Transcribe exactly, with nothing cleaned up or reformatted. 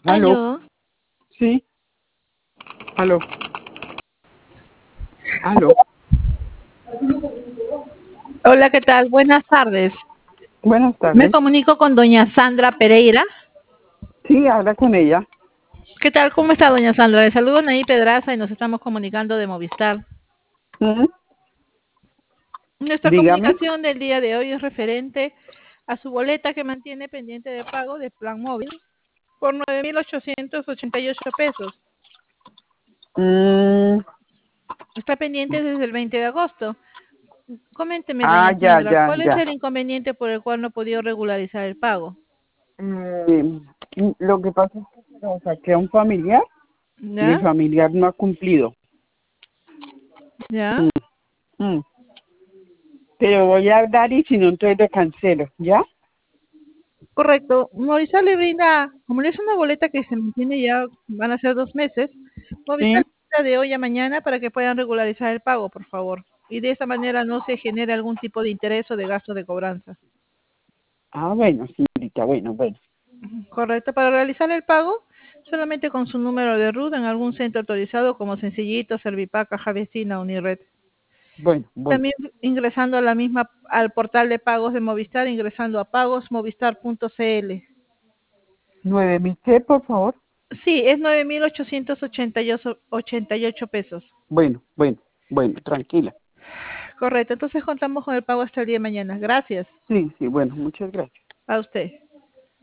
Aló, Aló. sí, aló, aló. Hola, ¿qué tal? Buenas tardes. Buenas Me tardes. comunico con doña Sandra Pereira. Sí, habla con ella. ¿Qué tal? ¿Cómo está, doña Sandra? Le saludo Naí Pedraza y nos estamos comunicando de Movistar. Ujú. Nuestra Dígame. comunicación del día de hoy es referente a su boleta que mantiene pendiente de pago de plan móvil por nueve mil ochocientos ochenta y ocho pesos. Mm, Está pendiente desde el veinte de agosto. Coménteme, ah, doña ya, Sandra, ya, ¿cuál es ya. el inconveniente por el cual no ha podido regularizar el pago? Mm, lo que pasa es que se lo saqué a un familiar. Mi ¿Ya? familiar no ha cumplido. ¿Ya? Mm, mm. Pero voy a hablar y si no, entonces le cancelo, ¿ya? Correcto. Movistar le brinda, como es una boleta que se mantiene ya, van a ser dos meses, Movistar Sí. le brinda de hoy a mañana para que puedan regularizar el pago, por favor. Y de esta manera no se genere algún tipo de interés o de gasto de cobranza. Ah, bueno, señorita, bueno, bueno. Correcto. Para realizar el pago, solamente con su número de RUT en algún centro autorizado como Sencillito, Servipac, Caja Vecina, Unired. Bueno, bueno. También ingresando a la misma, al portal de pagos de Movistar, ingresando a pagosmovistar punto cl. ¿Nueve mil qué, por favor? Sí, es nueve mil ochocientos ochenta y ocho pesos. Bueno, bueno, bueno, tranquila. Correcto, entonces contamos con el pago hasta el día de mañana. Gracias Sí, sí, bueno, muchas gracias. a usted.